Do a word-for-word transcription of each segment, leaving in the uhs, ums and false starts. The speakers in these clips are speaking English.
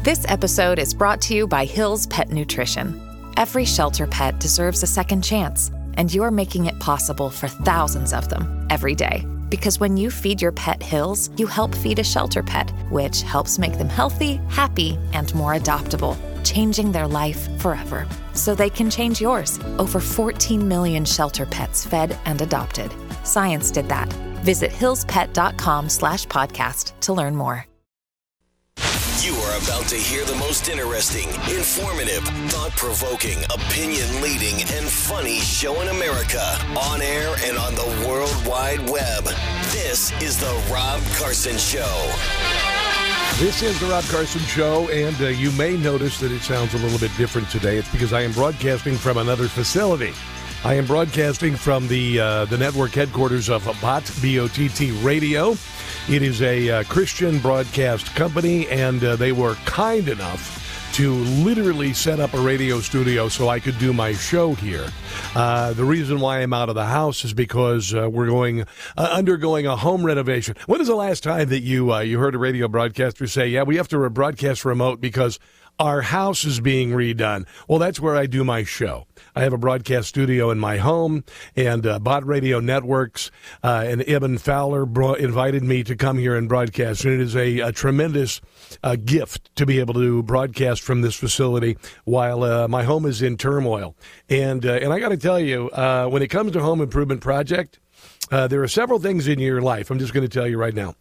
This episode is brought to you by Hill's Pet Nutrition. Every shelter pet deserves a second chance, and you're making it possible for thousands of them every day. Because when you feed your pet Hill's, you help feed a shelter pet, which helps make them healthy, happy, and more adoptable, changing their life forever. So they can change yours. Over fourteen million shelter pets fed and adopted. Science did that. Visit hillspet.com slash podcast to learn more. You are about to hear the most interesting, informative, thought-provoking, opinion-leading, and funny show in America, on air and on the World Wide Web. This is The Rob Carson Show. This is The Rob Carson Show, and uh, you may notice that it sounds a little bit different today. It's because I am broadcasting from another facility. I am broadcasting from the uh, the network headquarters of B O T T, B O T T Radio. It is a uh, Christian broadcast company, and uh, they were kind enough to literally set up a radio studio so I could do my show here. Uh, the reason why I'm out of the house is because uh, we're going uh, undergoing a home renovation. When is the last time that you uh, you heard a radio broadcaster say, yeah, we have to broadcast remote because our house is being redone? Well, that's where I do my show. I have a broadcast studio in my home, and uh, B O T Radio Networks uh, and Eben Fowler brought, invited me to come here and broadcast. And it is a, a tremendous uh, gift to be able to broadcast from this facility while uh, my home is in turmoil. And, uh, and I got to tell you, uh, when it comes to home improvement project, uh, there are several things in your life. I'm just going to tell you right now.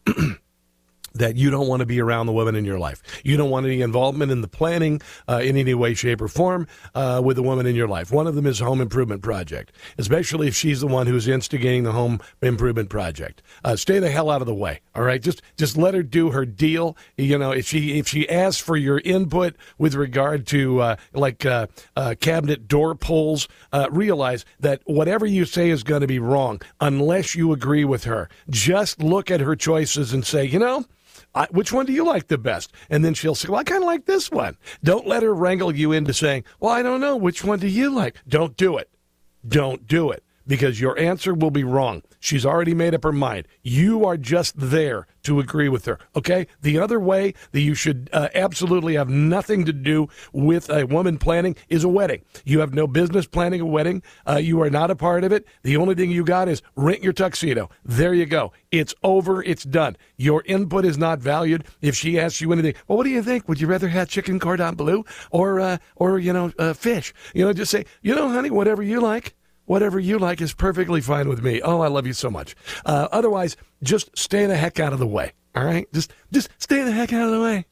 That you don't want to be around the woman in your life. You don't want any involvement in the planning uh, in any way, shape, or form uh, with the woman in your life. One of them is a home improvement project, especially if she's the one who's instigating the home improvement project. Uh, stay the hell out of the way, all right? Just just let her do her deal. You know, if she if she asks for your input with regard to, uh, like, uh, uh, cabinet door pulls, uh, realize that whatever you say is going to be wrong unless you agree with her. Just look at her choices and say, you know, I, which one do you like the best? And then she'll say, well, I kind of like this one. Don't let her wrangle you into saying, well, I don't know. Which one do you like? Don't do it. Don't do it. Because your answer will be wrong. She's already made up her mind. You are just there to agree with her, okay? The other way that you should uh, absolutely have nothing to do with a woman planning is a wedding. You have no business planning a wedding. Uh, you are not a part of it. The only thing you got is rent your tuxedo. There you go. It's over. It's done. Your input is not valued. If she asks you anything, well, what do you think? Would you rather have chicken cordon bleu or, uh, or you know, uh, fish? You know, just say, you know, honey, whatever you like. Whatever you like is perfectly fine with me. Oh, I love you so much. Uh, otherwise, just stay the heck out of the way, all right? Just just stay the heck out of the way.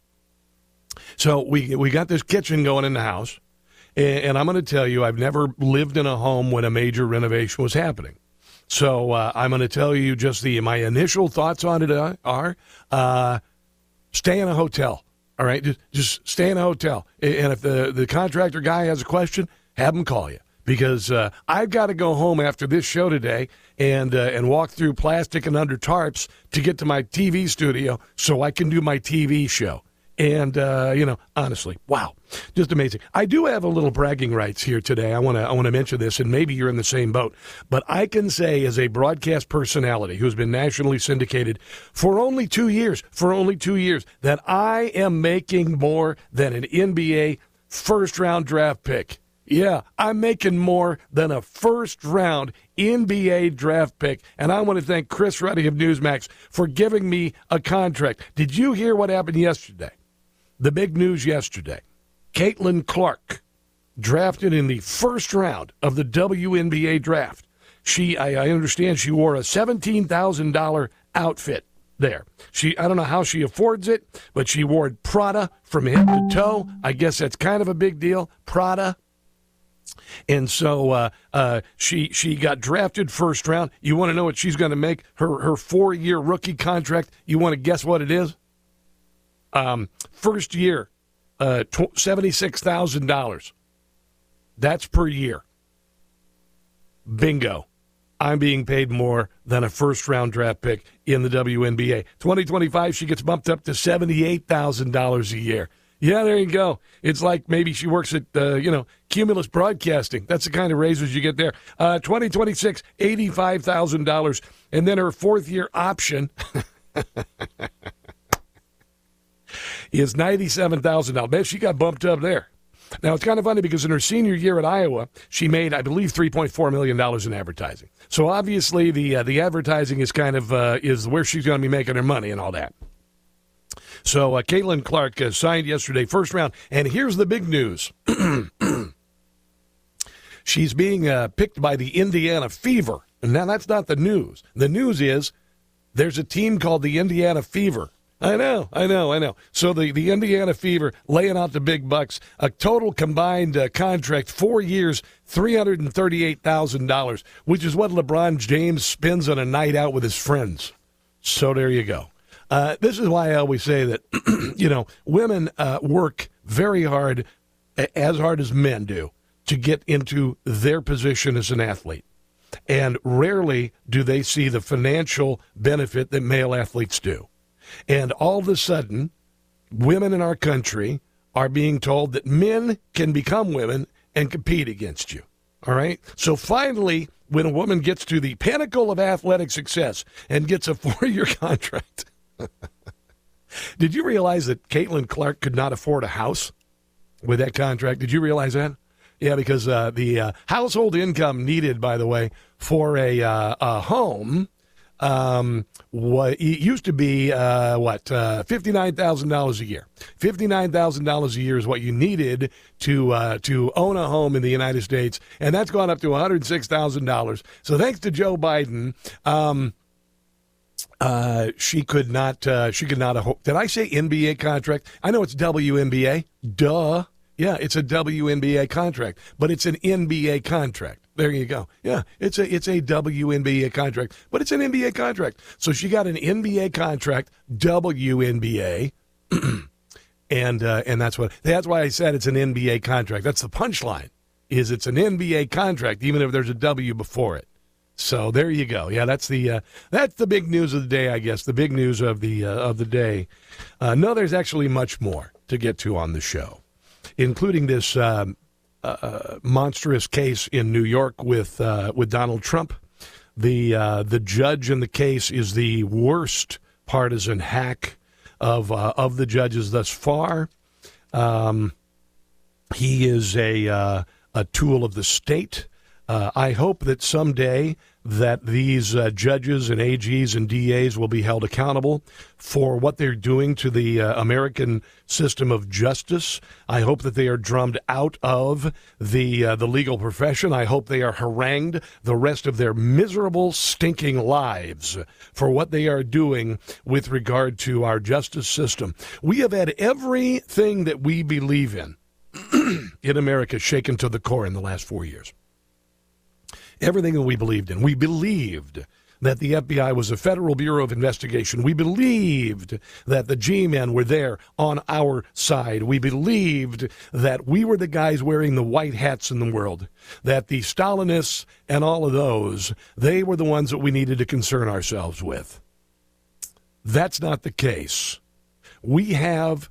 So we we got this kitchen going in the house, and, and I'm going to tell you, I've never lived in a home when a major renovation was happening. So uh, I'm going to tell you just the my initial thoughts on it are, uh, stay in a hotel, all right? Just, just stay in a hotel. And if the, the contractor guy has a question, have him call you. Because uh, I've got to go home after this show today and uh, and walk through plastic and under tarps to get to my T V studio so I can do my T V show. And, uh, you know, honestly, wow, just amazing. I do have a little bragging rights here today. I want to I want to mention this, and maybe you're in the same boat. But I can say, as a broadcast personality who's been nationally syndicated for only two years, for only two years, that I am making more than an N B A first-round draft pick. Yeah, I'm making more than a first-round N B A draft pick, and I want to thank Chris Ruddy of Newsmax for giving me a contract. Did you hear what happened yesterday? The big news yesterday. Caitlin Clark, drafted in the first round of the W N B A draft. She, I, I understand she wore a seventeen thousand dollars outfit there. She, I don't know how she affords it, but she wore Prada from head to toe. I guess that's kind of a big deal, Prada. And so uh, uh, she she got drafted first round. You want to know what she's going to make? Her her four-year rookie contract, you want to guess what it is? Um, first year, uh, seventy-six thousand dollars. That's per year. Bingo. I'm being paid more than a first-round draft pick in the W N B A. twenty twenty-five, she gets bumped up to seventy-eight thousand dollars a year. Yeah, there you go. It's like maybe she works at, uh, you know, Cumulus Broadcasting. That's the kind of raises you get there. Uh, twenty twenty-six, eighty-five thousand dollars. And then her fourth-year option. is ninety-seven thousand dollars. Man, she got bumped up there. Now, it's kind of funny because in her senior year at Iowa, she made, I believe, three point four million dollars in advertising. So obviously the uh, the advertising is kind of uh, is where she's going to be making her money and all that. So uh, Caitlin Clark uh, signed yesterday, first round. And here's the big news. She's being uh, picked by the Indiana Fever. And now that's not the news. The news is there's a team called the Indiana Fever. I know, I know, I know. So the, the Indiana Fever laying out the big bucks, a total combined uh, contract, four years, three hundred thirty-eight thousand dollars, which is what LeBron James spends on a night out with his friends. So there you go. Uh, this is why I always say that, you know, women uh, work very hard, as hard as men do, to get into their position as an athlete. And rarely do they see the financial benefit that male athletes do. And all of a sudden, women in our country are being told that men can become women and compete against you. All right? So finally, when a woman gets to the pinnacle of athletic success and gets a four-year contract, did you realize that Caitlin Clark could not afford a house with that contract? Did you realize that? Yeah, because uh, the uh, household income needed, by the way, for a, uh, a home um, what, it used to be, uh, what, uh, fifty-nine thousand dollars a year. fifty-nine thousand dollars a year is what you needed to uh, to own a home in the United States, and that's gone up to one hundred six thousand dollars. So thanks to Joe Biden, um, uh, she could not, uh, she could not, uh, did I say N B A contract? I know it's W N B A. Duh. Yeah, it's a W N B A contract, but it's an N B A contract. There you go. Yeah, it's a it's a W N B A contract, but it's an N B A contract. So she got an N B A contract, W N B A, and uh, and that's what that's why I said it's an N B A contract. That's the punchline. Is it's an N B A contract, even if there's a W before it. So there you go. Yeah, that's the uh, that's the big news of the day, I guess. The big news of the uh, of the day. Uh, no, there's actually much more to get to on the show, including this um, uh, monstrous case in New York with uh, with Donald Trump. The uh, the judge in the case is the worst partisan hack of uh, of the judges thus far. Um, he is a uh, a tool of the state. Uh, I hope that someday that these uh, judges and A Gs and D As will be held accountable for what they're doing to the uh, American system of justice. I hope that they are drummed out of the uh, the legal profession. I hope they are harangued the rest of their miserable, stinking lives for what they are doing with regard to our justice system. We have had everything that we believe in in America shaken to the core in the last four years. Everything that we believed in. We believed that the F B I was a Federal Bureau of Investigation. We believed that the G-men were there on our side. We believed that we were the guys wearing the white hats in the world, that the Stalinists and all of those, they were the ones that we needed to concern ourselves with. That's not the case. We have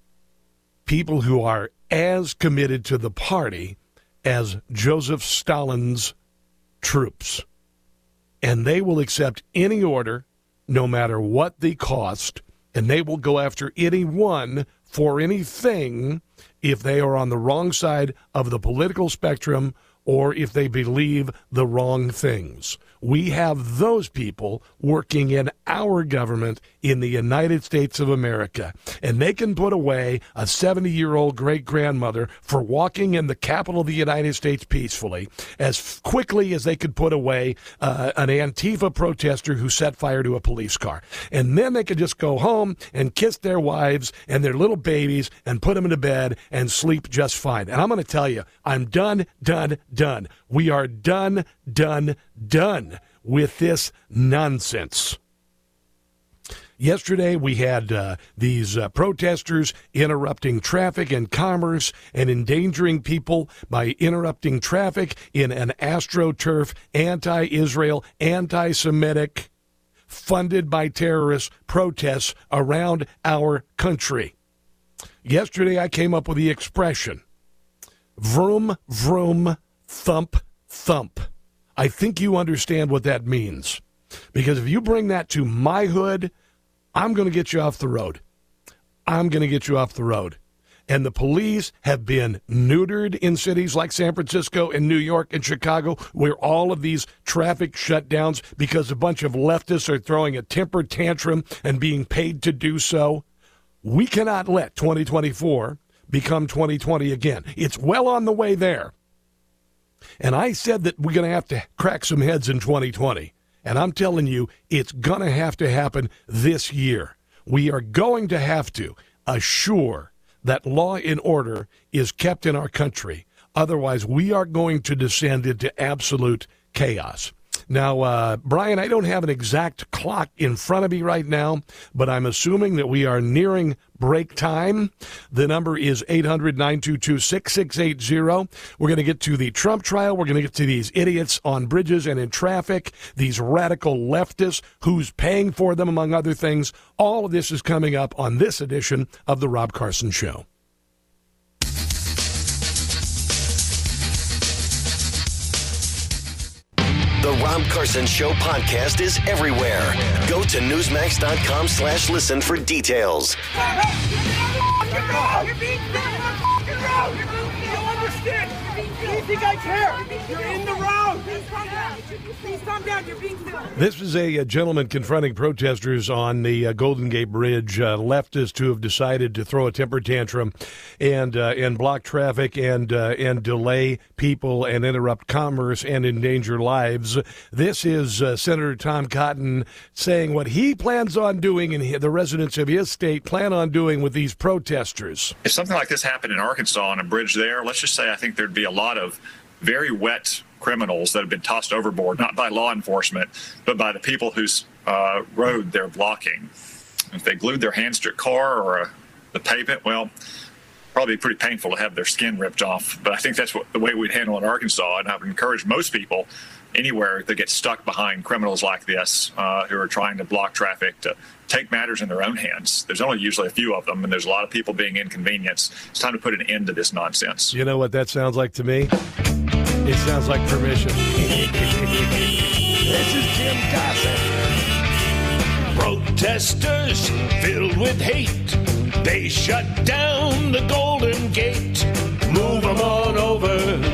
people who are as committed to the party as Joseph Stalin's troops, and they will accept any order, no matter what the cost, and they will go after anyone for anything if they are on the wrong side of the political spectrum or if they believe the wrong things. We have those people working in our government in the United States of America, and they can put away a seventy-year-old great-grandmother for walking in the capital of the United States peacefully as quickly as they could put away uh, an Antifa protester who set fire to a police car. And then they could just go home and kiss their wives and their little babies and put them into bed and sleep just fine. And I'm going to tell you, I'm done, done, done. We are done, done, done with this nonsense. Yesterday, we had uh, these uh, protesters interrupting traffic and commerce and endangering people by interrupting traffic in an AstroTurf, anti-Israel, anti-Semitic, funded by terrorists protests around our country. Yesterday, I came up with the expression, vroom, vroom, thump, thump. I think you understand what that means. Because if you bring that to my hood, I'm going to get you off the road. I'm going to get you off the road. And the police have been neutered in cities like San Francisco and New York and Chicago, where all of these traffic shutdowns because a bunch of leftists are throwing a temper tantrum and being paid to do so. We cannot let twenty twenty-four become twenty twenty again. It's well on the way there. And I said that we're going to have to crack some heads in twenty twenty. And I'm telling you, it's going to have to happen this year. We are going to have to assure that law and order is kept in our country. Otherwise, we are going to descend into absolute chaos. Now, uh, Brian, I don't have an exact clock in front of me right now, but I'm assuming that we are nearing break time. The number is eight hundred, nine two two, six six eight zero. We're going to get to the Trump trial. We're going to get to these idiots on bridges and in traffic, these radical leftists, who's paying for them, among other things. All of this is coming up on this edition of The Rob Carson Show. The Rob Carson Show podcast is everywhere. Go to Newsmax.com slash listen for details. You're being filmed on the road! You don't understand! You think I care? You're in the road! Please calm down! Please calm down! You're being filmed! This is a, a gentleman confronting protesters on the uh, Golden Gate Bridge, uh, leftists who have decided to throw a temper tantrum and uh, and block traffic and uh, and delay people and interrupt commerce and endanger lives. This is uh, Senator Tom Cotton saying what he plans on doing and the residents of his state plan on doing with these protesters. If something like this happened in Arkansas on a bridge there, let's just say I think there'd be a lot of very wet criminals that have been tossed overboard, not by law enforcement, but by the people whose uh, road they're blocking. If they glued their hands to a car or a, the pavement, well, probably pretty painful to have their skin ripped off. But I think that's what the way we'd handle it in Arkansas, and I would encourage most people anywhere that get stuck behind criminals like this uh, who are trying to block traffic to take matters in their own hands. There's only usually a few of them, and there's a lot of people being inconvenienced. It's time to put an end to this nonsense. You know what that sounds like to me? It sounds like permission. This is Jim Gossett. Protesters filled with hate, they shut down the Golden Gate. Move them on over,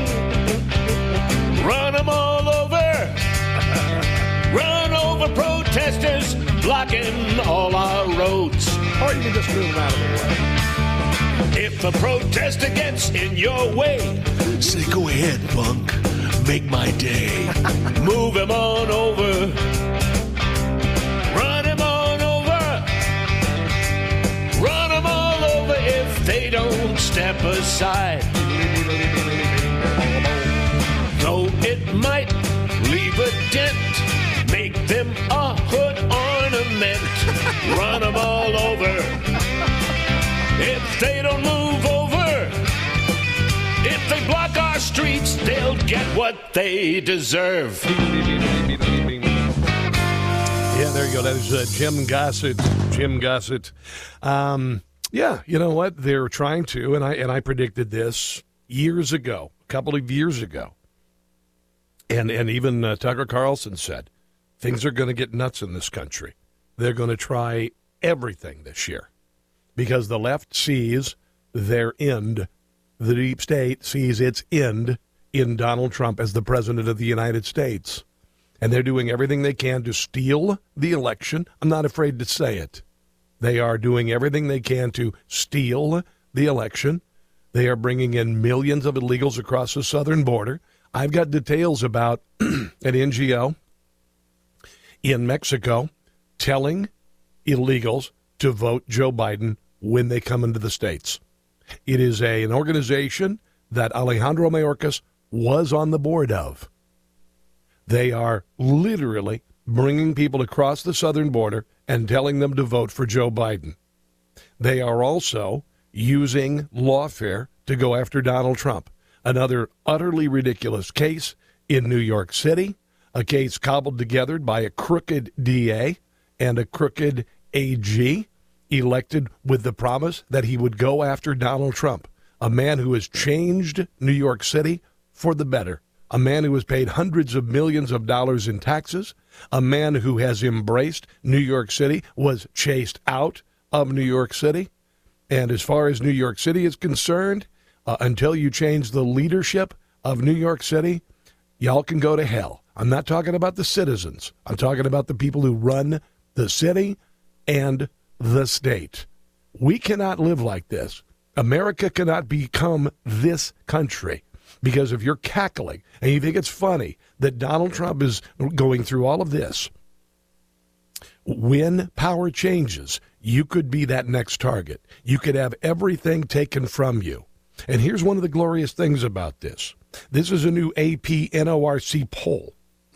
run them all over, run over protesters blocking all our roads. Or you can just move them out of the way. If a protester gets in your way, say, go ahead, punk, make my day. Move him on over, run him on over, run him all over if they don't step aside. Though it might leave a dent, make them a hood ornament, run them all over. If they don't move over, if they block our streets, they'll get what they deserve. Yeah, there you go. That is uh, Jim Gossett. Jim Gossett. Um, yeah, you know what? They're trying to, and I and I predicted this years ago, a couple of years ago. And, and even uh, Tucker Carlson said, things are going to get nuts in this country. They're going to try everything this year. Because the left sees their end, the deep state sees its end in Donald Trump as the president of the United States. And they're doing everything they can to steal the election. I'm not afraid to say it. They are doing everything they can to steal the election. They are bringing in millions of illegals across the southern border. I've got details about an N G O in Mexico telling illegals to vote Joe Biden when they come into the States. It is a, an organization that Alejandro Mayorkas was on the board of. They are literally bringing people across the southern border and telling them to vote for Joe Biden. They are also using lawfare to go after Donald Trump. Another utterly ridiculous case in New York City, a case cobbled together by a crooked D A and a crooked A G, elected with the promise that he would go after Donald Trump, a man who has changed New York City for the better, a man who has paid hundreds of millions of dollars in taxes, a man who has embraced New York City, was chased out of New York City. And as far as New York City is concerned, uh, until you change the leadership of New York City, y'all can go to hell. I'm not talking about the citizens. I'm talking about the people who run the city and the state. We cannot live like this. America cannot become this country. Because if you're cackling and you think it's funny that Donald Trump is going through all of this, when power changes, you could be that next target. You could have everything taken from you. And here's one of the glorious things about this. This is a new A P N O R C poll.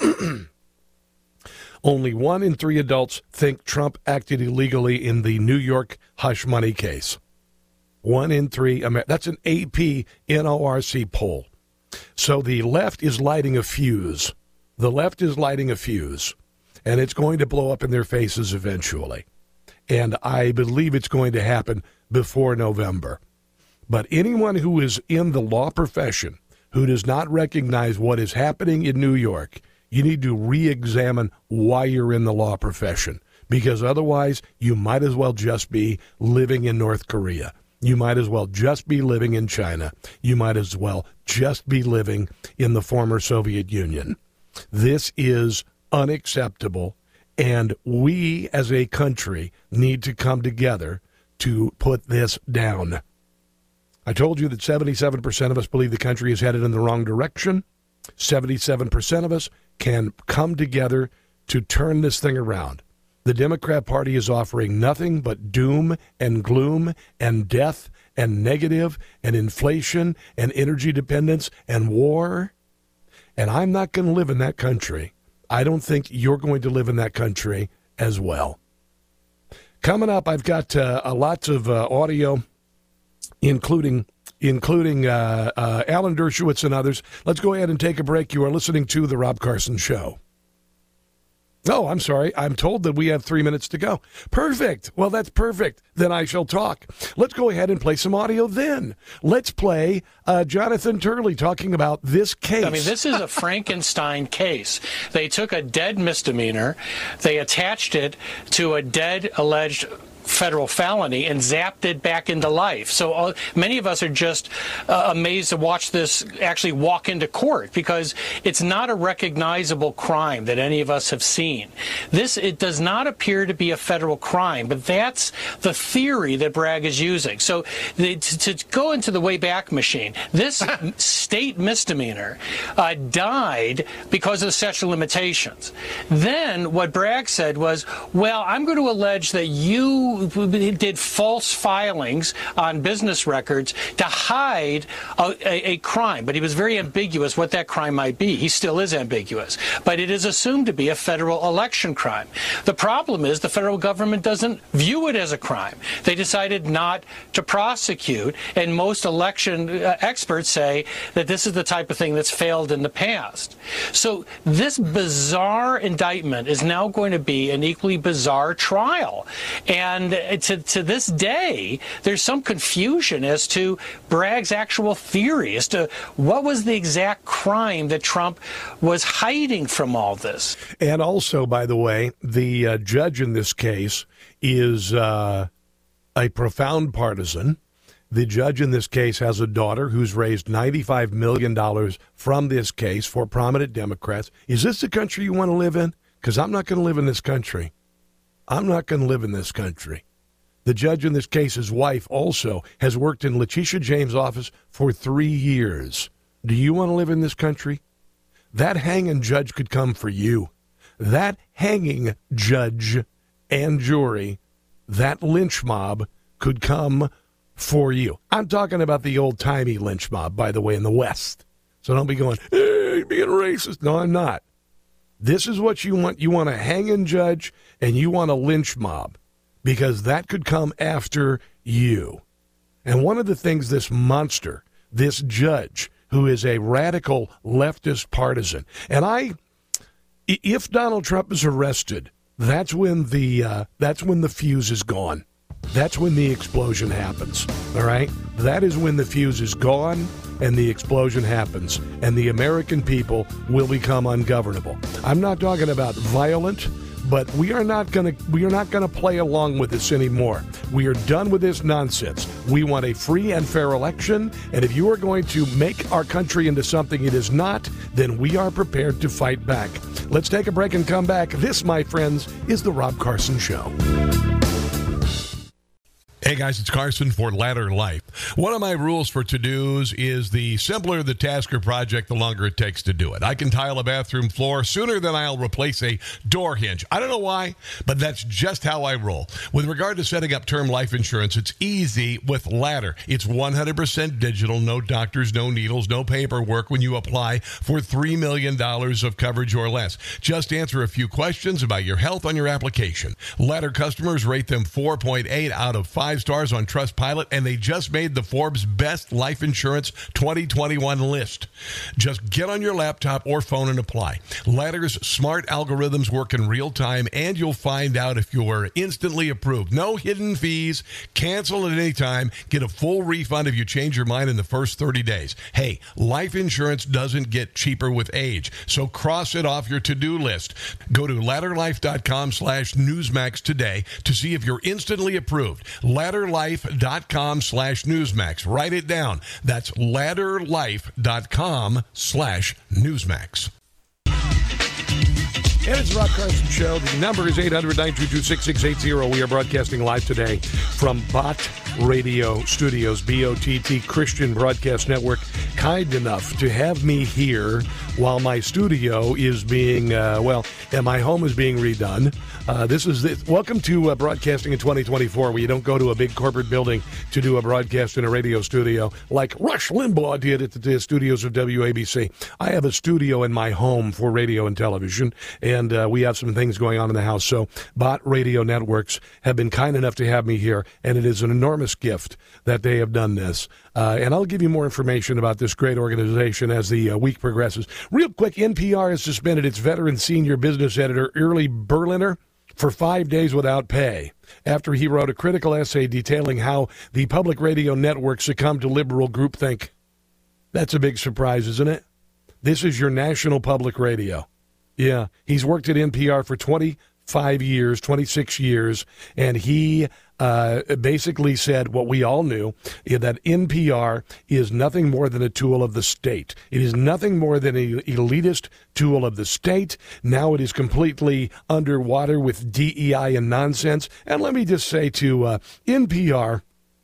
Only one in three adults think Trump acted illegally in the New York hush money case. One in three. That's an A P N O R C poll. So the left is lighting a fuse. The left is lighting a fuse. And it's going to blow up in their faces eventually. And I believe it's going to happen before November. But anyone who is in the law profession who does not recognize what is happening in New York, you need to re-examine why you're in the law profession. Because otherwise, you might as well just be living in North Korea. You might as well just be living in China. You might as well just be living in the former Soviet Union. This is unacceptable, and we as a country need to come together to put this down. I told you that seventy-seven percent of us believe the country is headed in the wrong direction. seventy-seven percent of us can come together to turn this thing around. The Democrat Party is offering nothing but doom and gloom and death and negative and inflation and energy dependence and war. And I'm not going to live in that country. I don't think you're going to live in that country as well. Coming up, I've got uh, a lot of uh, audio, including including uh, uh, Alan Dershowitz and others. Let's go ahead and take a break. You are listening to The Rob Carson Show. Oh, I'm sorry. I'm told that we have three minutes to go. Perfect. Well, that's perfect. Then I shall talk. Let's go ahead and play some audio then. Let's play uh, Jonathan Turley talking about this case. I mean, this is a Frankenstein case. They took a dead misdemeanor, they attached it to a dead alleged federal felony and zapped it back into life. So uh, many of us are just uh, amazed to watch this actually walk into court because it's not a recognizable crime that any of us have seen. This, it does not appear to be a federal crime, but that's the theory that Bragg is using. So the, to, to go into the Wayback Machine, this state misdemeanor uh, died because of the statute of limitations. Then what Bragg said was, well, I'm going to allege that you did false filings on business records to hide a, a, a crime. But he was very ambiguous what that crime might be. He still is ambiguous. But it is assumed to be a federal election crime. The problem is the federal government doesn't view it as a crime. They decided not to prosecute, and most election uh, experts say that this is the type of thing that's failed in the past. So this bizarre indictment is now going to be an equally bizarre trial. And to, to this day, there's some confusion as to Bragg's actual theory as to what was the exact crime that Trump was hiding from all this. And also, by the way, the uh, judge in this case is uh, a profound partisan. The judge in this case has a daughter who's raised ninety-five million dollars from this case for prominent Democrats. Is this the country you want to live in? Because I'm not going to live in this country. I'm not going to live in this country. The judge in this case, his wife, also has worked in Letitia James' office for three years. Do you want to live in this country? That hanging judge could come for you. That hanging judge and jury, that lynch mob could come for you. I'm talking about the old-timey lynch mob, by the way, in the West. So don't be going, hey, you're being racist. No, I'm not. This is what you want. You want a hanging judge and you want a lynch mob because that could come after you. And one of the things this monster, this judge, who is a radical leftist partisan, and I, if Donald Trump is arrested, that's when the uh, that's when the fuse is gone. That's when the explosion happens, all right? That is when the fuse is gone and the explosion happens, and the American people will become ungovernable. I'm not talking about violent, but we are not going to we are not going to play along with this anymore. We are done with this nonsense. We want a free and fair election, and if you are going to make our country into something it is not, then we are prepared to fight back. Let's take a break and come back. This, my friends, is The Rob Carson Show. Hey guys, it's Carson for Ladder Life. One of my rules for to-dos is the simpler the task or project, the longer it takes to do it. I can tile a bathroom floor sooner than I'll replace a door hinge. I don't know why, but that's just how I roll. With regard to setting up term life insurance, it's easy with Ladder. It's one hundred percent digital, no doctors, no needles, no paperwork when you apply for three million dollars of coverage or less. Just answer a few questions about your health on your application. Ladder customers rate them four point eight out of five stars on Trustpilot, and they just made the Forbes Best Life Insurance twenty twenty-one list. Just get on your laptop or phone and apply. Ladder's smart algorithms work in real time, and you'll find out if you're instantly approved. No hidden fees. Cancel at any time. Get a full refund if you change your mind in the first thirty days. Hey, life insurance doesn't get cheaper with age, so cross it off your to-do list. Go to ladderlife.com slash Newsmax today to see if you're instantly approved. ladderlife.com slash Newsmax. Write it down. That's ladderlife.com slash Newsmax. And it's the Rob Carson Show. The number is eight hundred, nine two two, six six eight zero. We are broadcasting live today from B O T Radio Studios, B O T T Christian Broadcast Network. Kind enough to have me here while my studio is being, uh, well, and my home is being redone. Uh, this is the, welcome to uh, broadcasting in twenty twenty-four, where you don't go to a big corporate building to do a broadcast in a radio studio like Rush Limbaugh did at the, the studios of W A B C. I have a studio in my home for radio and television, and uh, we have some things going on in the house. So B O T Radio Networks have been kind enough to have me here, and it is an enormous gift that they have done this. Uh, and I'll give you more information about this great organization as the uh, week progresses. Real quick, N P R has suspended its veteran senior business editor, Early Berliner, for five days without pay after he wrote a critical essay detailing how the public radio network succumbed to liberal groupthink. That's a big surprise, isn't it? This is your national public radio. Yeah, he's worked at N P R for twenty-five years, twenty-six years, and he uh, basically said what we all knew, that N P R is nothing more than a tool of the state. It is nothing more than an elitist tool of the state. Now it is completely underwater with D E I and nonsense. And let me just say to uh, N P R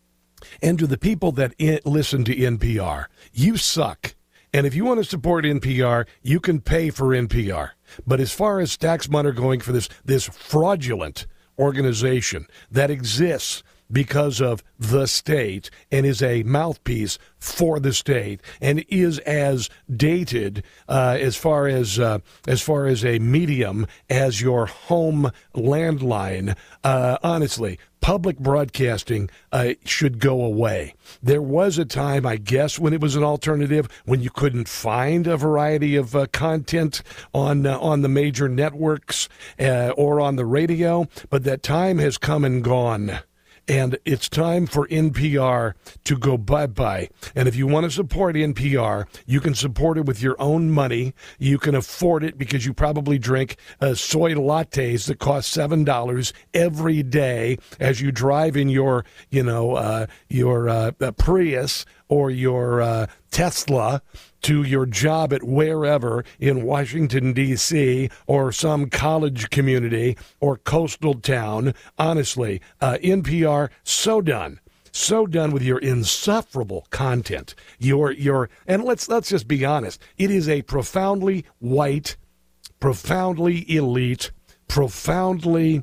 and to the people that in- listen to N P R, you suck. And if you want to support N P R, you can pay for N P R. But as far as tax money going for this, this fraudulent organization that exists because of the state and is a mouthpiece for the state and is as dated uh, as far as uh, as far as a medium as your home landline, uh, honestly, public broadcasting uh, should go away. There was a time, I guess, when it was an alternative, when you couldn't find a variety of uh, content on uh, on the major networks uh, or on the radio, but that time has come and gone. And it's time for N P R to go bye-bye. And if you want to support N P R, you can support it with your own money. You can afford it because you probably drink uh, soy lattes that cost seven dollars every day as you drive in your, you know, uh, your uh, Prius or your uh, Tesla to your job at wherever in Washington, D C, or some college community or coastal town. Honestly, uh, N P R, so done. So done with your insufferable content. Your, your, and let's, let's just be honest. It is a profoundly white, profoundly elite, profoundly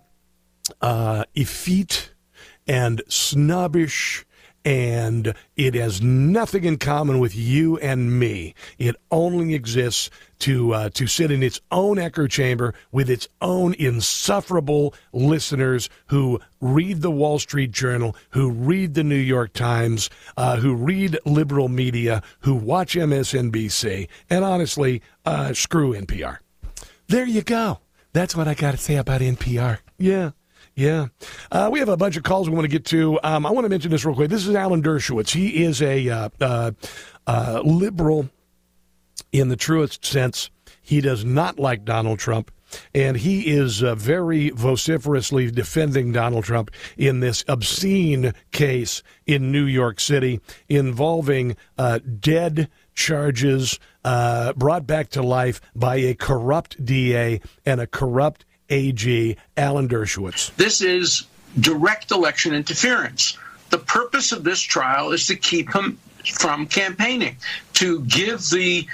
uh, effete and snobbish, and it has nothing in common with you and me. It only exists to uh, to sit in its own echo chamber with its own insufferable listeners who read the Wall Street Journal, who read the New York Times, uh, who read liberal media, who watch M S N B C, and honestly, uh, screw N P R. There you go. That's what I got to say about N P R. Yeah. Yeah. Uh, we have a bunch of calls we want to get to. Um, I want to mention this real quick. This is Alan Dershowitz. He is a uh, uh, uh, liberal in the truest sense. He does not like Donald Trump. and he is uh, very vociferously defending Donald Trump in this obscene case in New York City involving uh, dead charges uh, brought back to life by a corrupt D A and a corrupt A G, Alan Dershowitz. This is direct election interference. The purpose of this trial is to keep him from campaigning, to give the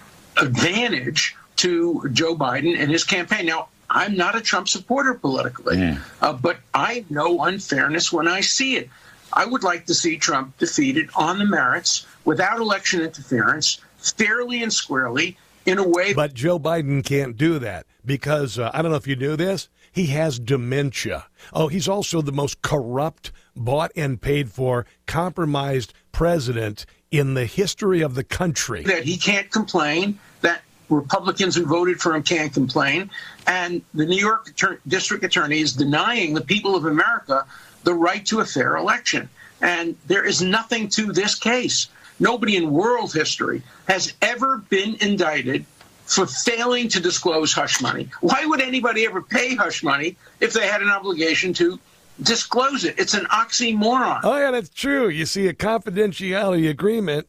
advantage to Joe Biden and his campaign. Now, I'm not a Trump supporter politically, yeah. uh, but I know unfairness when I see it. I would like to see Trump defeated on the merits, without election interference, fairly and squarely, in a way. But Joe Biden can't do that because, uh, I don't know if you knew this, he has dementia. Oh, he's also the most corrupt, bought and paid for, compromised president in the history of the country. That he can't complain, that Republicans who voted for him can't complain, and the New York Attorney, District Attorney is denying the people of America the right to a fair election. And there is nothing to this case. Nobody in world history has ever been indicted for failing to disclose hush money. Why would anybody ever pay hush money if they had an obligation to disclose it? It's an oxymoron. Oh, yeah, that's true. You see, a confidentiality agreement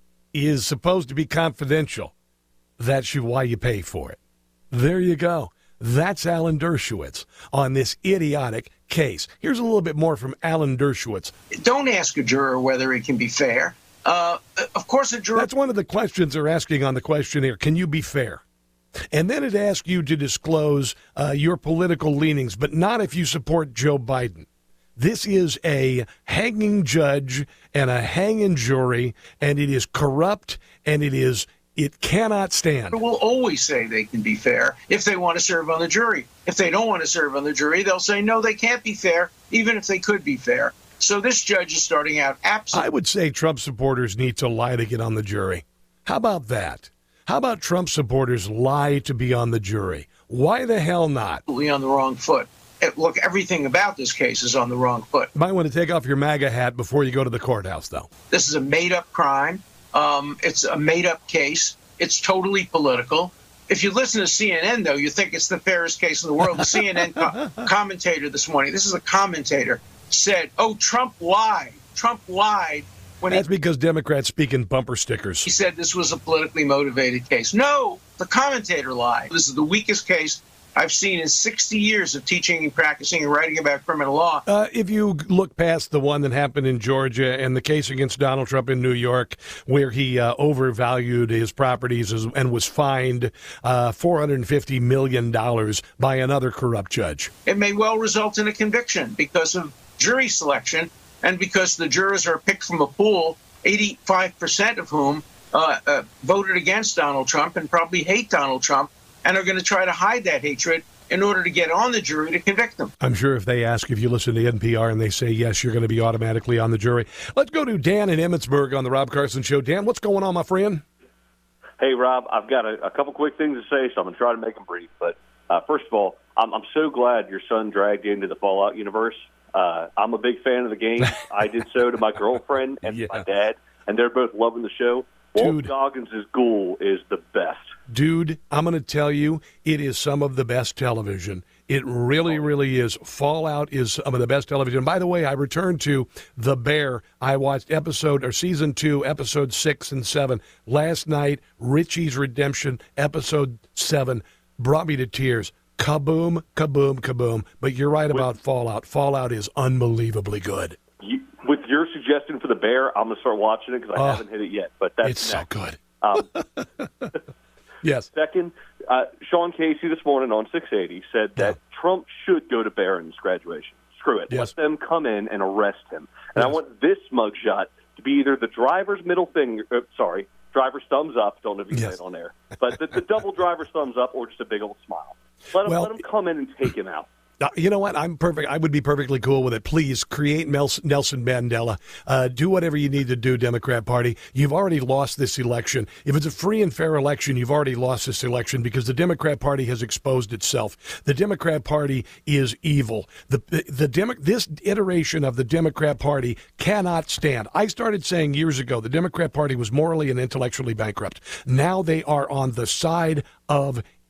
is supposed to be confidential. That's why you pay for it. There you go. That's Alan Dershowitz on this idiotic case. Here's a little bit more from Alan Dershowitz. Don't ask a juror whether it can be fair. Uh, of course, a juror... That's one of the questions they're asking on the questionnaire. Can you be fair? And then it asks you to disclose uh, your political leanings, but not if you support Joe Biden. This is a hanging judge and a hanging jury, and it is corrupt, and it is... It cannot stand. Will always say they can be fair if they want to serve on the jury. If they don't want to serve on the jury, they'll say, no, they can't be fair, even if they could be fair. So this judge is starting out absolutely. I would say Trump supporters need to lie to get on the jury. How about that? How about Trump supporters lie to be on the jury? Why the hell not? On the wrong foot. Look, everything about this case is on the wrong foot. You might want to take off your MAGA hat before you go to the courthouse, though. This is a made-up crime. Um, it's a made-up case. It's totally political. If you listen to C N N, though, you think it's the fairest case in the world. The C N N co- commentator this morning, this is a commentator, said, oh, Trump lied. Trump lied. When That's he, because Democrats speak in bumper stickers. He said this was a politically motivated case. No, the commentator lied. This is the weakest case I've seen in sixty years of teaching and practicing and writing about criminal law. Uh, if you look past the one that happened in Georgia and the case against Donald Trump in New York, where he uh, overvalued his properties and was fined uh, four hundred fifty million dollars by another corrupt judge. It may well result in a conviction because of jury selection and because the jurors are picked from a pool, eighty-five percent of whom uh, uh, voted against Donald Trump and probably hate Donald Trump, and are going to try to hide that hatred in order to get on the jury to convict them. I'm sure if they ask if you listen to N P R and they say yes, you're going to be automatically on the jury. Let's go to Dan in Emmitsburg on the Rob Carson Show. Dan, what's going on, my friend? Hey, Rob, I've got a, a couple quick things to say, so I'm going to try to make them brief. But uh, first of all, I'm, I'm so glad your son dragged you into the Fallout universe. Uh, I'm a big fan of the game. I did so to my girlfriend and yeah. my dad, and they're both loving the show. Walt Goggins' Ghoul is the best. Dude, I'm going to tell you, it is some of the best television. It really, really is. Fallout is some of the best television. By the way, I returned to The Bear. I watched episode or season two, episode six and seven last night. Richie's Redemption, episode seven, brought me to tears. Kaboom, kaboom, kaboom. But you're right about Fallout. Fallout is unbelievably good. You, with your suggestion for The Bear, I'm going to start watching it because I oh, haven't hit it yet. But that's it's next. so good. Um, yes. Second, uh, Sean Casey this morning on six eighty said that yeah. Trump should go to Barron's graduation. Screw it. Yes. Let them come in and arrest him. And yes. I want this mugshot to be either the driver's middle finger, uh, sorry, driver's thumbs up, don't know if you can yes. say it on there, but the, the double driver's thumbs up or just a big old smile. Let him, well, let him come in and take him out. Uh, you know what? I'm perfect. I would be perfectly cool with it. Please create Nelson Mandela. Uh, do whatever you need to do, Democrat Party. You've already lost this election. If it's a free and fair election, you've already lost this election because the Democrat Party has exposed itself. The Democrat Party is evil. The the Demo- this iteration of the Democrat Party cannot stand. I started saying years ago the Democrat Party was morally and intellectually bankrupt. Now they are on the side of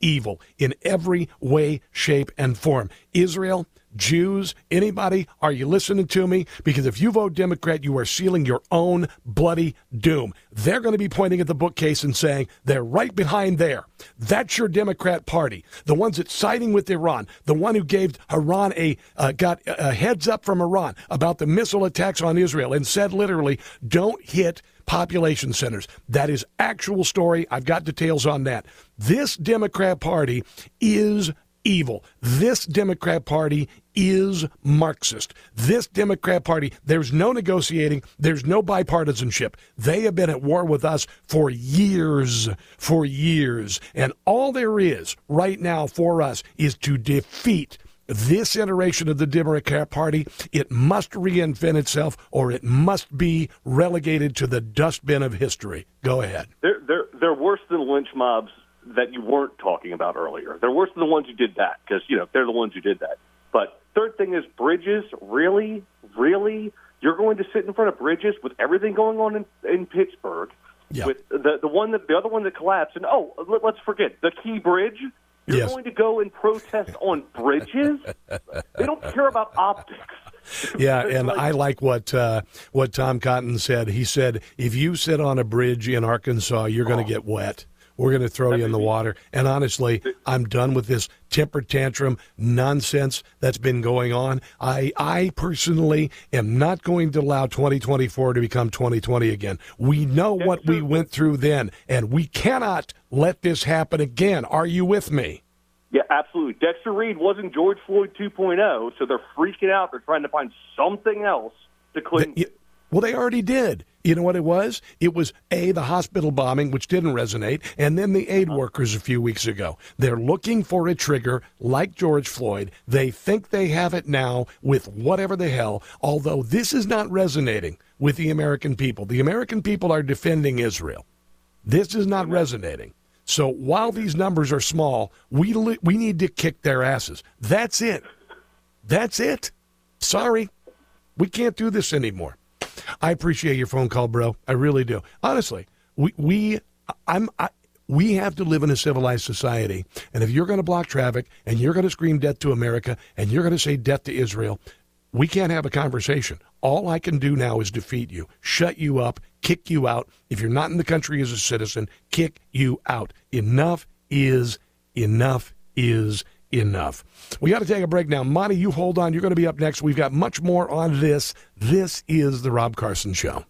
evil in every way, shape, and form. Israel, Jews, anybody, are you listening to me? Because if you vote Democrat, you are sealing your own bloody doom. They're going to be pointing at the bookcase and saying they're right behind there. That's your Democrat Party. The ones that's siding with Iran, the one who gave Iran a, uh, got a heads up from Iran about the missile attacks on Israel and said literally, don't hit population centers. That is actual story. I've got details on that. This Democrat Party is evil. This Democrat Party is Marxist. This Democrat Party, there's no negotiating. There's no bipartisanship. They have been at war with us for years, for years. And all there is right now for us is to defeat this iteration of the Democrat Party. It must reinvent itself, or it must be relegated to the dustbin of history. Go ahead. They're, they're, they're worse than lynch mobs that you weren't talking about earlier. They're worse than the ones who did that, because, you know, they're the ones who did that. But third thing is Bridges. Really? Really? You're going to sit in front of Bridges with everything going on in, in Pittsburgh, yeah. with the the one that the other one that collapsed, and oh, let, let's forget the Key Bridge. You're yes. going to go and protest on bridges? They don't care about optics. Yeah, and I like what uh, what Tom Cotton said. He said, if you sit on a bridge in Arkansas, you're going to get wet. We're going to throw you in the water. And honestly, I'm done with this temper tantrum nonsense that's been going on. I I personally am not going to allow twenty twenty-four to become twenty twenty again. We know what we went through then, and we cannot let this happen again. Are you with me? Yeah, absolutely. Dexter Reed wasn't George Floyd two point oh, so they're freaking out. They're trying to find something else to cling to. Well, they already did. You know what it was? It was, A, the hospital bombing, which didn't resonate, and then the aid workers a few weeks ago. They're looking for a trigger like George Floyd. They think they have it now with whatever the hell, although this is not resonating with the American people. The American people are defending Israel. This is not resonating. So while these numbers are small, we li- we need to kick their asses. That's it. That's it. Sorry. We can't do this anymore. I appreciate your phone call, bro. I really do. Honestly, we we I'm I, we have to live in a civilized society, and if you're going to block traffic and you're going to scream death to America and you're going to say death to Israel, we can't have a conversation. All I can do now is defeat you, shut you up, kick you out. If you're not in the country as a citizen, kick you out. Enough is enough is enough. We got to take a break now. Monty, you hold on. You're going to be up next. We've got much more on this. This is The Rob Carson Show.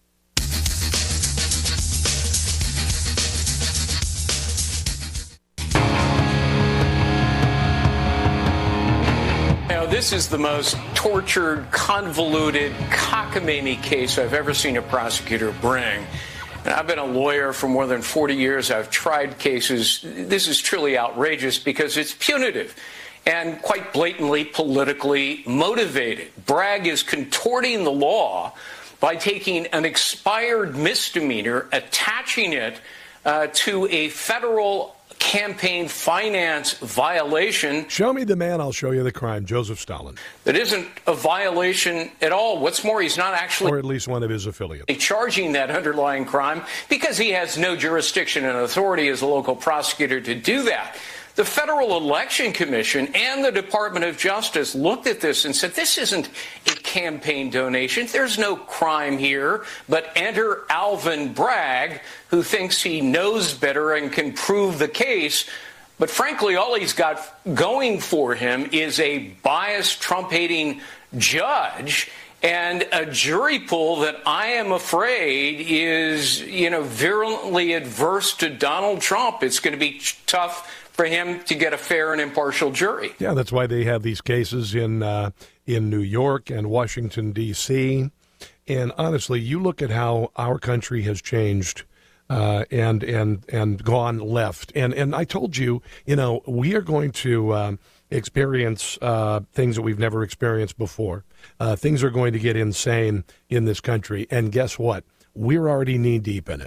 Now, this is the most tortured, convoluted, cockamamie case I've ever seen a prosecutor bring. And I've been a lawyer for more than forty years. I've tried cases. This is truly outrageous because it's punitive and quite blatantly politically motivated. Bragg is contorting the law by taking an expired misdemeanor, attaching it uh, to a federal campaign finance violation. Show me the man, I'll show you the crime. Joseph Stalin. That isn't a violation at all. What's more, he's not actually... Or at least one of his affiliates. ...charging that underlying crime because he has no jurisdiction and authority as a local prosecutor to do that. The Federal Election Commission and the Department of Justice looked at this and said, this isn't a campaign donation. There's no crime here. But enter Alvin Bragg, who thinks he knows better and can prove the case. But frankly, all he's got going for him is a biased, Trump-hating judge and a jury pool that I am afraid is, you know, virulently adverse to Donald Trump. It's going to be tough for him to get a fair and impartial jury. Yeah, that's why they have these cases in uh, in New York and Washington, D C And honestly, you look at how our country has changed uh, and and and gone left. And and I told you, you know, we are going to um, experience uh, things that we've never experienced before. Uh, things are going to get insane in this country. And guess what? We're already knee deep in it.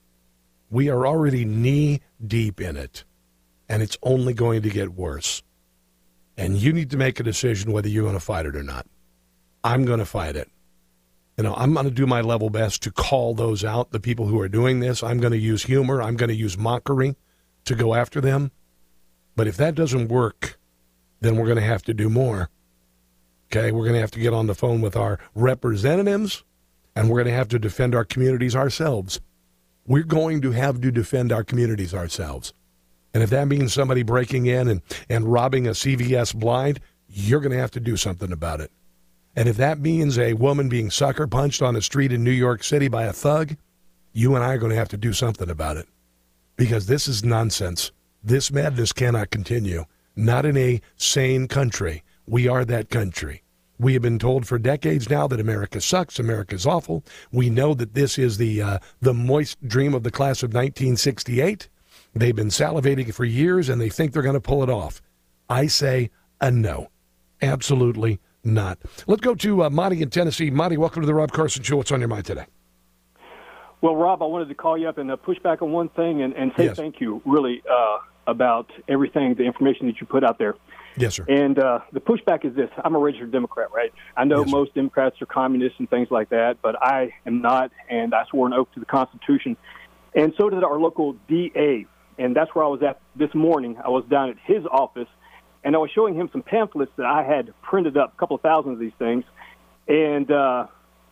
We are already knee deep in it. And it's only going to get worse. And you need to make a decision whether you're going to fight it or not. I'm going to fight it. You know, I'm going to do my level best to call those out, the people who are doing this. I'm going to use humor. I'm going to use mockery to go after them. But if that doesn't work, then we're going to have to do more. Okay, we're going to have to get on the phone with our representatives, and we're going to have to defend our communities ourselves. We're going to have to defend our communities ourselves. And if that means somebody breaking in and, and robbing a C V S blind, you're going to have to do something about it. And if that means a woman being sucker punched on a street in New York City by a thug, you and I are going to have to do something about it. Because this is nonsense. This madness cannot continue. Not in a sane country. We are that country. We have been told for decades now that America sucks, America's awful. We know that this is the uh, the moist dream of the class of nineteen sixty-eight. They've been salivating for years, and they think they're going to pull it off. I say a no. Absolutely not. Let's go to uh, Monty in Tennessee. Monty, welcome to the Rob Carson Show. What's on your mind today? Well, Rob, I wanted to call you up and uh, push back on one thing and, and say yes. thank you, really, uh, about everything, the information that you put out there. Yes, sir. And uh, the pushback is this. I'm a registered Democrat, right? I know yes, most Democrats are communists and things like that, but I am not, and I swore an oath to the Constitution. And so did our local D A. And that's where I was at this morning. I was down at his office, and I was showing him some pamphlets that I had printed up, a couple of thousand of these things. And uh,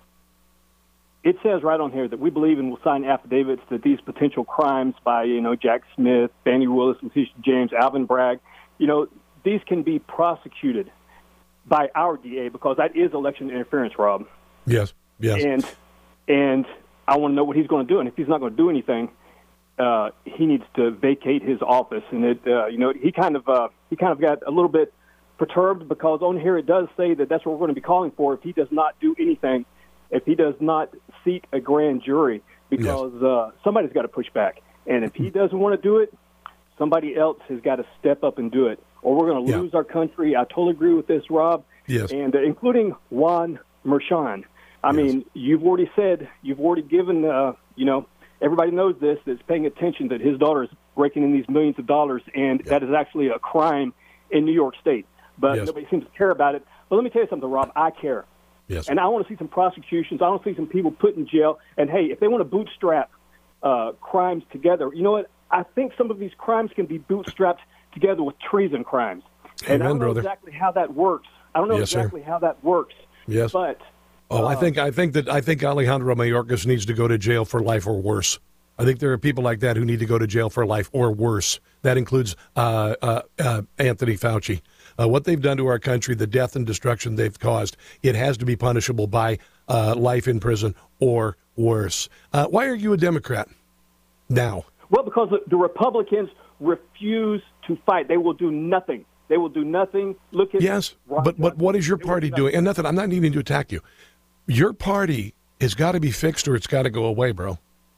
it says right on here that we believe and will sign affidavits that these potential crimes by, you know, Jack Smith, Fani Willis, Letitia James, Alvin Bragg, you know, these can be prosecuted by our D A because that is election interference, Rob. Yes, yes. And and I want to know what he's going to do. And if he's not going to do anything, uh, he needs to vacate his office. And it, uh, you know, he kind of uh, he kind of got a little bit perturbed because on here it does say that that's what we're going to be calling for if he does not do anything, if he does not seek a grand jury, because yes. uh, somebody's got to push back. And if he doesn't want to do it, somebody else has got to step up and do it, or we're going to yeah. lose our country. I totally agree with this, Rob. Yes. And uh, including Juan Merchan. I yes. mean, you've already said, you've already given, uh, you know, everybody knows this, that's paying attention that his daughter is raking in these millions of dollars, and yeah. that is actually a crime in New York State. But yes. nobody seems to care about it. But let me tell you something, Rob. I care. Yes. And I want to see some prosecutions. I want to see some people put in jail. And, hey, if they want to bootstrap uh, crimes together, you know what? I think some of these crimes can be bootstrapped together with treason crimes. Amen, and I don't know brother. exactly how that works. I don't know yes, exactly sir. how that works. Yes. But oh, uh, I think I think that I think Alejandro Mayorkas needs to go to jail for life or worse. I think there are people like that who need to go to jail for life or worse. That includes uh, uh, uh, Anthony Fauci. Uh, what they've done to our country, the death and destruction they've caused, it has to be punishable by uh, life in prison or worse. Uh, why are you a Democrat now? Well, because the Republicans refuse to fight. They will do nothing. They will do nothing. Look at yes, Ron but but Johnson. what is your party do doing? And nothing. I'm not needing to attack you. Your party has got to be fixed, or it's got to go away, bro.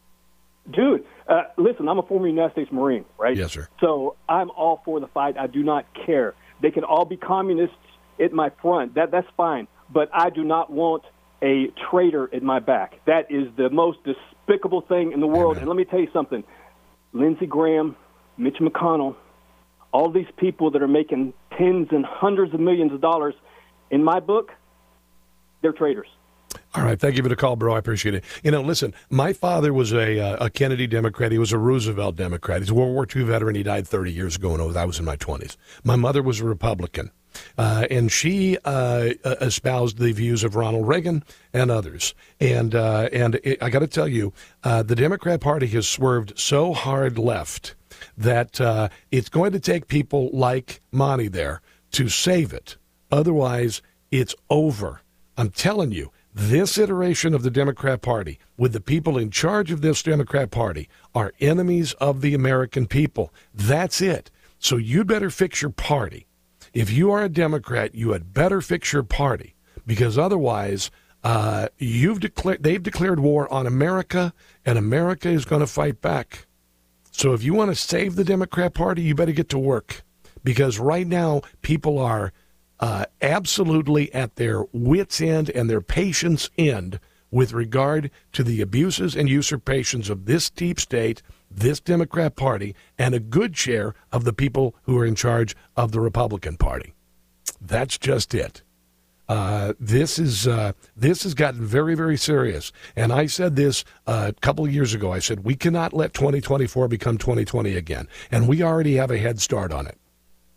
Dude, uh, listen. I'm a former United States Marine, right? Yes, sir. So I'm all for the fight. I do not care. They can all be communists at my front. That that's fine. But I do not want a traitor at my back. That is the most despicable thing in the world. Amen. And let me tell you something. Lindsey Graham, Mitch McConnell, all these people that are making tens and hundreds of millions of dollars, in my book, they're traitors. All right. Thank you for the call, bro. I appreciate it. You know, listen, my father was a, uh, a Kennedy Democrat. He was a Roosevelt Democrat. He's a World War Two veteran. He died thirty years ago when I was in my twenties. My mother was a Republican, uh, and she uh, espoused the views of Ronald Reagan and others. And, uh, and it, I got to tell you, uh, the Democrat Party has swerved so hard left that uh, it's going to take people like Monty there to save it. Otherwise, it's over. I'm telling you. This iteration of the Democrat Party, with the people in charge of this Democrat Party, are enemies of the American people. That's it. So you'd better fix your party. If you are a Democrat, you had better fix your party, because otherwise, uh, you've declared they've declared war on America, and America is going to fight back. So if you want to save the Democrat Party, you better get to work, because right now people are Uh, absolutely at their wits' end and their patience end with regard to the abuses and usurpations of this deep state, this Democrat Party, and a good share of the people who are in charge of the Republican Party. That's just it. Uh, this is uh, this has gotten very, very serious. And I said this uh, a couple of years ago. I said, we cannot let twenty twenty-four become twenty twenty again. And we already have a head start on it.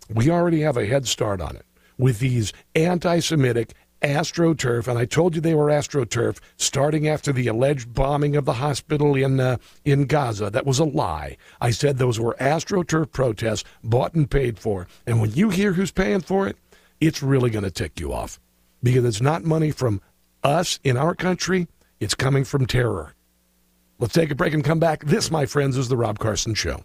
We already have a head start on it with these anti-Semitic AstroTurf, and I told you they were AstroTurf starting after the alleged bombing of the hospital in uh, in Gaza. That was a lie. I said those were AstroTurf protests bought and paid for. And when you hear who's paying for it, it's really going to tick you off because it's not money from us in our country. It's coming from terror. Let's take a break and come back. This, my friends, is The Rob Carson Show.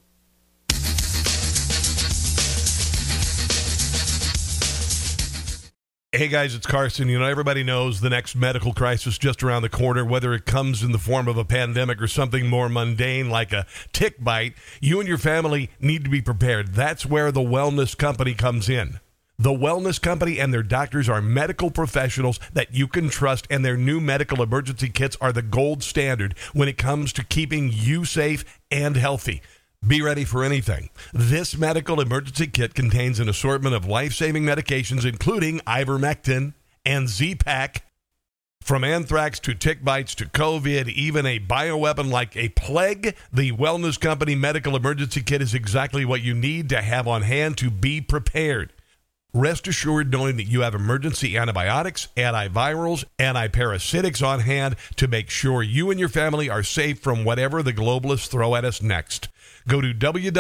Hey guys, it's Carson. You know, everybody knows the next medical crisis just around the corner, whether it comes in the form of a pandemic or something more mundane like a tick bite. You and your family need to be prepared. That's where the Wellness Company comes in. The Wellness Company and their doctors are medical professionals that you can trust, and their new medical emergency kits are the gold standard when it comes to keeping you safe and healthy. Be ready for anything. This medical emergency kit contains an assortment of life-saving medications, including ivermectin and Z-Pak. From anthrax to tick bites to COVID, even a bioweapon like a plague, the Wellness Company medical emergency kit is exactly what you need to have on hand to be prepared. Rest assured knowing that you have emergency antibiotics, antivirals, antiparasitics on hand to make sure you and your family are safe from whatever the globalists throw at us next. Go to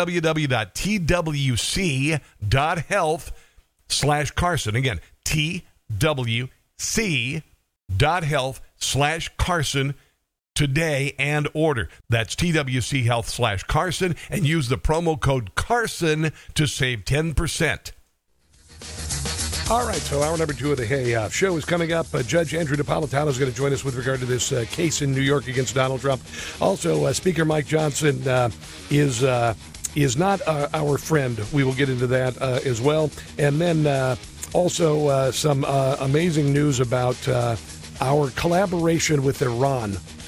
www.twc.health slash Carson. Again, twc.health slash Carson today and order. That's twchealth slash Carson and use the promo code Carson to save ten percent. All right, so hour number two of the Hey uh, show is coming up. Uh, Judge Andrew Napolitano is going to join us with regard to this uh, case in New York against Donald Trump. Also, uh, Speaker Mike Johnson uh, is uh, is not uh, our friend. We will get into that uh, as well. And then uh, also uh, some uh, amazing news about uh, our collaboration with Iran